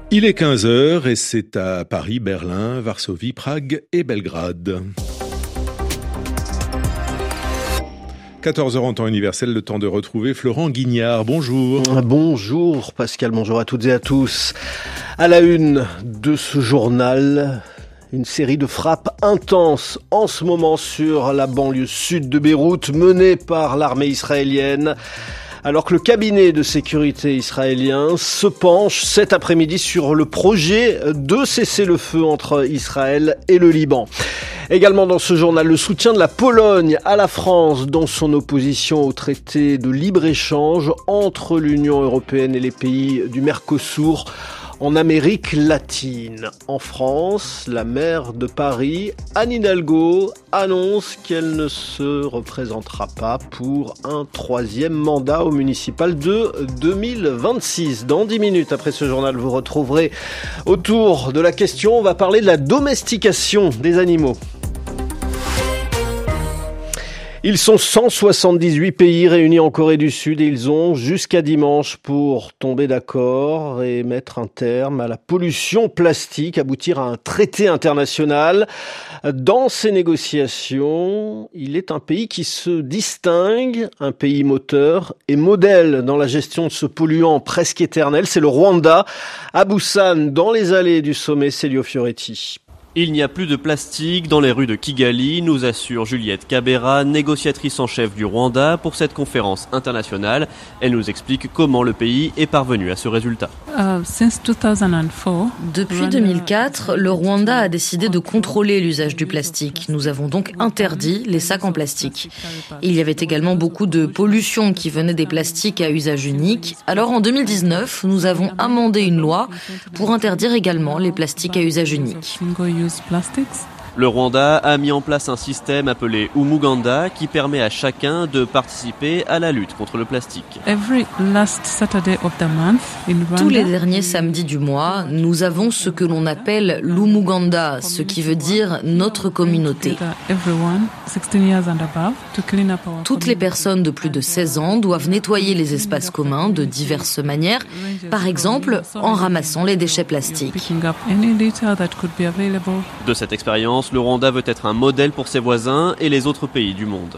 Il est 15h et c'est à Paris, Berlin, Varsovie, Prague et Belgrade. 14h en temps universel, le temps de retrouver Florent Guignard. Bonjour. Bonjour Pascal, bonjour à toutes et à tous. À la une de ce journal, une série de frappes intenses en ce moment sur la banlieue sud de Beyrouth menée par l'armée israélienne. Alors que le cabinet de sécurité israélien se penche cet après-midi sur le projet de cessez-le-feu entre Israël et le Liban. Également dans ce journal, le soutien de la Pologne à la France dans son opposition au traité de libre-échange entre l'Union européenne et les pays du Mercosur en Amérique latine. En France, la maire de Paris, Anne Hidalgo, annonce qu'elle ne se représentera pas pour un troisième mandat au municipal de 2026. Dans 10 minutes après ce journal, vous retrouverez autour de la question, on va parler de la domestication des animaux. Ils sont 178 pays réunis en Corée du Sud et ils ont jusqu'à dimanche pour tomber d'accord et mettre un terme à la pollution plastique, aboutir à un traité international. Dans ces négociations, il est un pays qui se distingue, un pays moteur et modèle dans la gestion de ce polluant presque éternel. C'est le Rwanda, à Busan, dans les allées du sommet Celio Fioretti. Il n'y a plus de plastique dans les rues de Kigali, nous assure Juliette Kabera, négociatrice en chef du Rwanda pour cette conférence internationale. Elle nous explique comment le pays est parvenu à ce résultat. Depuis 2004, le Rwanda a décidé de contrôler l'usage du plastique. Nous avons donc interdit les sacs en plastique. Il y avait également beaucoup de pollution qui venait des plastiques à usage unique. Alors en 2019, nous avons amendé une loi pour interdire également les plastiques à usage unique. Le Rwanda a mis en place un système appelé Umuganda qui permet à chacun de participer à la lutte contre le plastique. Tous les derniers samedis du mois, nous avons ce que l'on appelle l'Umuganda, ce qui veut dire notre communauté. Toutes les personnes de plus de 16 ans doivent nettoyer les espaces communs de diverses manières, par exemple en ramassant les déchets plastiques. De cette expérience, le Rwanda veut être un modèle pour ses voisins et les autres pays du monde.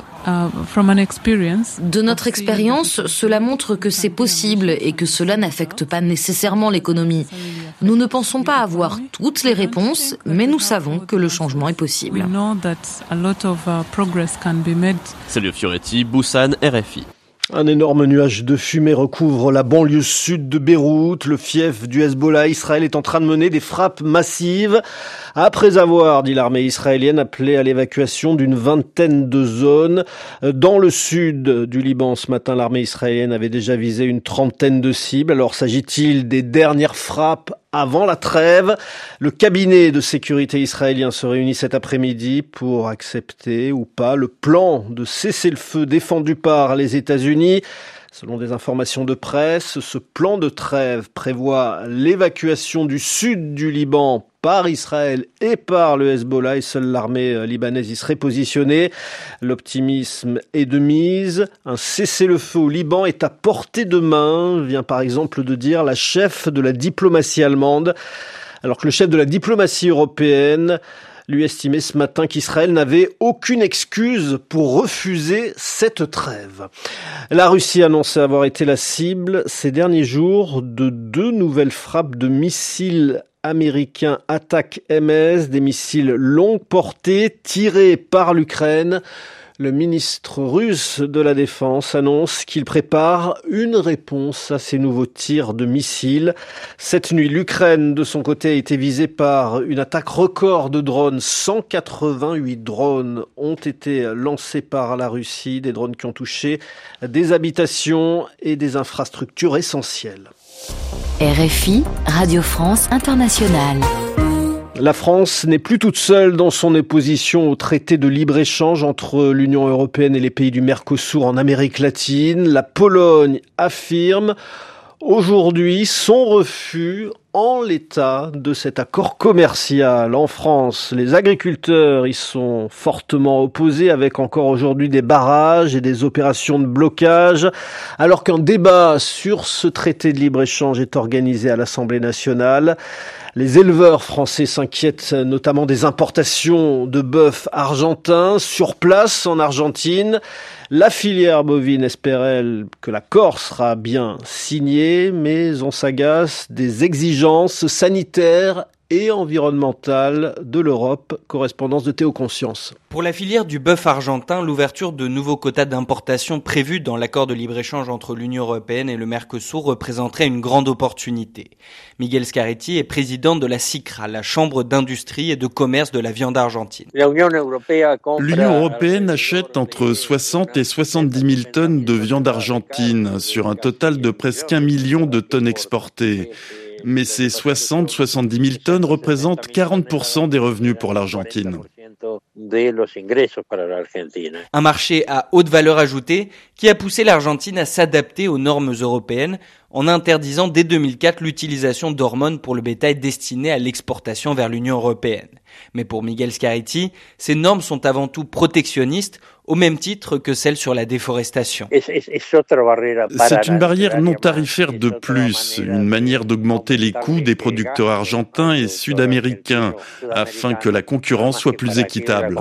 De notre expérience, cela montre que c'est possible et que cela n'affecte pas nécessairement l'économie. Nous ne pensons pas avoir toutes les réponses, mais nous savons que le changement est possible. Celio Fioretti, Busan, RFI. Un énorme nuage de fumée recouvre la banlieue sud de Beyrouth. Le fief du Hezbollah, Israël, est en train de mener des frappes massives. Après avoir, dit l'armée israélienne, appelé à l'évacuation d'une vingtaine de zones. Dans le sud du Liban, ce matin, l'armée israélienne avait déjà visé une trentaine de cibles. Alors, s'agit-il des dernières frappes avant la trêve? Le cabinet de sécurité israélien se réunit cet après-midi pour accepter ou pas le plan de cessez-le-feu défendu par les États-Unis. Selon des informations de presse, ce plan de trêve prévoit l'évacuation du sud du Liban par Israël et par le Hezbollah, et seule l'armée libanaise y serait positionnée. L'optimisme est de mise. Un cessez-le-feu au Liban est à portée de main, vient par exemple de dire la chef de la diplomatie allemande, alors que le chef de la diplomatie européenne lui estimait ce matin qu'Israël n'avait aucune excuse pour refuser cette trêve. La Russie annonçait avoir été la cible ces derniers jours de 2 nouvelles frappes de missiles américains Attack-MS, des missiles longue portée tirés par l'Ukraine. Le ministre russe de la Défense annonce qu'il prépare une réponse à ces nouveaux tirs de missiles. Cette nuit, l'Ukraine, de son côté, a été visée par une attaque record de drones. 188 drones ont été lancés par la Russie, des drones qui ont touché des habitations et des infrastructures essentielles. RFI, Radio France Internationale. La France n'est plus toute seule dans son opposition au traité de libre-échange entre l'Union européenne et les pays du Mercosur en Amérique latine. La Pologne affirme aujourd'hui son refus en l'état de cet accord commercial. En France, les agriculteurs y sont fortement opposés avec encore aujourd'hui des barrages et des opérations de blocage, alors qu'un débat sur ce traité de libre-échange est organisé à l'Assemblée nationale. Les éleveurs français s'inquiètent notamment des importations de bœuf argentin sur place en Argentine. La filière bovine espère, elle, que l'accord sera bien signé, mais on s'agace des exigences sanitaires et environnementale de l'Europe. Correspondance de Théo Conscience. Pour la filière du bœuf argentin, l'ouverture de nouveaux quotas d'importation prévus dans l'accord de libre-échange entre l'Union européenne et le Mercosur représenterait une grande opportunité. Miguel Scarretti est président de la SICRA, la Chambre d'industrie et de commerce de la viande argentine. L'Union européenne achète entre 60 et 70 000 tonnes de viande argentine sur un total de presque 1 million de tonnes exportées. Mais ces 60-70 000 tonnes représentent 40% des revenus pour l'Argentine. Un marché à haute valeur ajoutée qui a poussé l'Argentine à s'adapter aux normes européennes en interdisant dès 2004 l'utilisation d'hormones pour le bétail destiné à l'exportation vers l'Union européenne. Mais pour Miguel Scarretti, ces normes sont avant tout protectionnistes, au même titre que celles sur la déforestation. C'est une barrière non tarifaire de plus, une manière d'augmenter les coûts des producteurs argentins et sud-américains, afin que la concurrence soit plus équitable.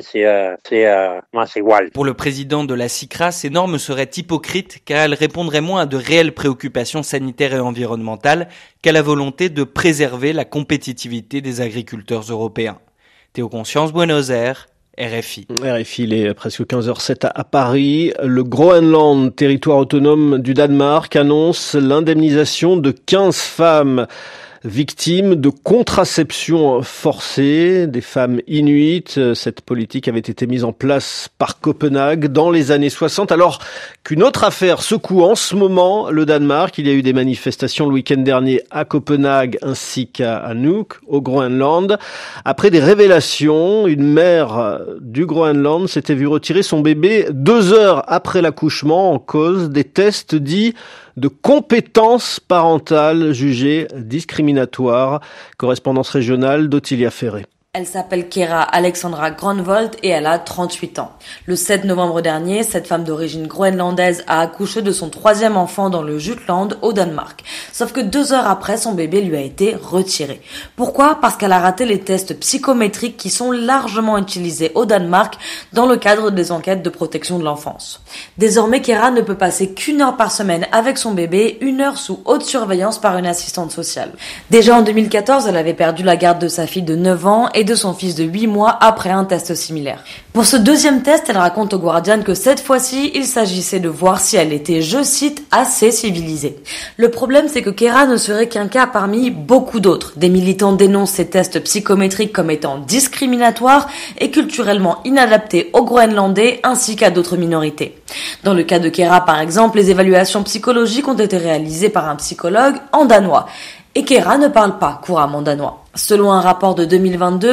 Pour le président de la SICRA, ces normes seraient hypocrites car elles répondraient moins à de réelles préoccupations sanitaires et environnementales qu'à la volonté de préserver la compétitivité des agriculteurs européens. Théo Conscience, Buenos Aires, RFI. RFI, il est presque 15h07 à Paris. Le Groenland, territoire autonome du Danemark, annonce l'indemnisation de 15 femmes victimes de contraception forcée, des femmes inuites. Cette politique avait été mise en place par Copenhague dans les années 60, alors qu'une autre affaire secoue en ce moment le Danemark. Il y a eu des manifestations le week-end dernier à Copenhague ainsi qu'à Nuuk, au Groenland. Après des révélations, une mère du Groenland s'était vue retirer son bébé 2 heures après l'accouchement en cause des tests dits de compétences parentales jugées discriminatoires. Correspondance régionale d'Ottilia Ferré. Elle s'appelle Kera Alexandra Gronvold et elle a 38 ans. Le 7 novembre dernier, cette femme d'origine groenlandaise a accouché de son 3e enfant dans le Jutland, au Danemark. Sauf que 2 heures après, son bébé lui a été retiré. Pourquoi ? Parce qu'elle a raté les tests psychométriques qui sont largement utilisés au Danemark dans le cadre des enquêtes de protection de l'enfance. Désormais, Kera ne peut passer qu'1 heure par semaine avec son bébé, 1 heure sous haute surveillance par une assistante sociale. Déjà en 2014, elle avait perdu la garde de sa fille de 9 ans et de son fils de 8 mois après un test similaire. Pour ce 2e test, elle raconte au Guardian que cette fois-ci, il s'agissait de voir si elle était, je cite, assez civilisée. Le problème, c'est que Kera ne serait qu'un cas parmi beaucoup d'autres. Des militants dénoncent ces tests psychométriques comme étant discriminatoires et culturellement inadaptés aux Groenlandais ainsi qu'à d'autres minorités. Dans le cas de Kera, par exemple, les évaluations psychologiques ont été réalisées par un psychologue en danois. Et Kera ne parle pas couramment danois. Selon un rapport de 2022,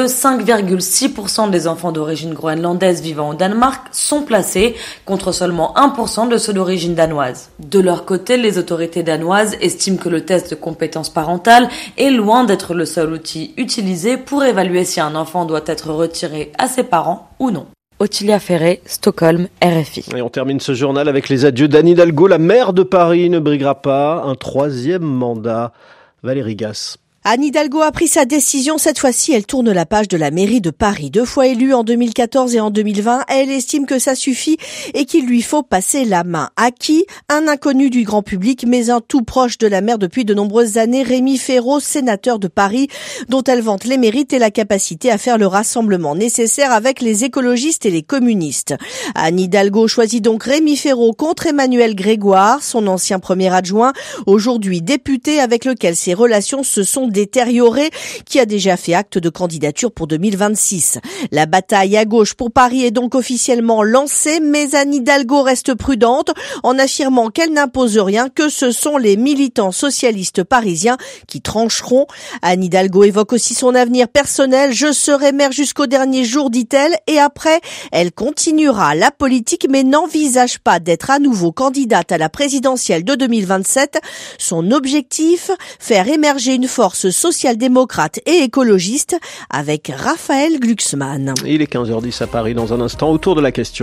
5,6% des enfants d'origine groenlandaise vivant au Danemark sont placés, contre seulement 1% de ceux d'origine danoise. De leur côté, les autorités danoises estiment que le test de compétences parentales est loin d'être le seul outil utilisé pour évaluer si un enfant doit être retiré à ses parents ou non. Ottilia Ferré, Stockholm, RFI. Et on termine ce journal avec les adieux d'Anne Hidalgo. La maire de Paris ne briguera pas un 3e mandat. Valérie Gasse. Anne Hidalgo a pris sa décision. Cette fois-ci, elle tourne la page de la mairie de Paris. 2 fois élue en 2014 et en 2020, elle estime que ça suffit et qu'il lui faut passer la main. À qui ? Un inconnu du grand public, mais un tout proche de la maire depuis de nombreuses années, Rémi Féraud, sénateur de Paris, dont elle vante les mérites et la capacité à faire le rassemblement nécessaire avec les écologistes et les communistes. Anne Hidalgo choisit donc Rémi Féraud contre Emmanuel Grégoire, son ancien premier adjoint, aujourd'hui député avec lequel ses relations se sont détériorée qui a déjà fait acte de candidature pour 2026. La bataille à gauche pour Paris est donc officiellement lancée, mais Anne Hidalgo reste prudente en affirmant qu'elle n'impose rien, que ce sont les militants socialistes parisiens qui trancheront. Anne Hidalgo évoque aussi son avenir personnel. « Je serai maire jusqu'au dernier jour », dit-elle, et après, elle continuera la politique, mais n'envisage pas d'être à nouveau candidate à la présidentielle de 2027. Son objectif, faire émerger une force social-démocrate et écologiste avec Raphaël Glucksmann. Il est 15h10 à Paris. Dans un instant, autour de la question.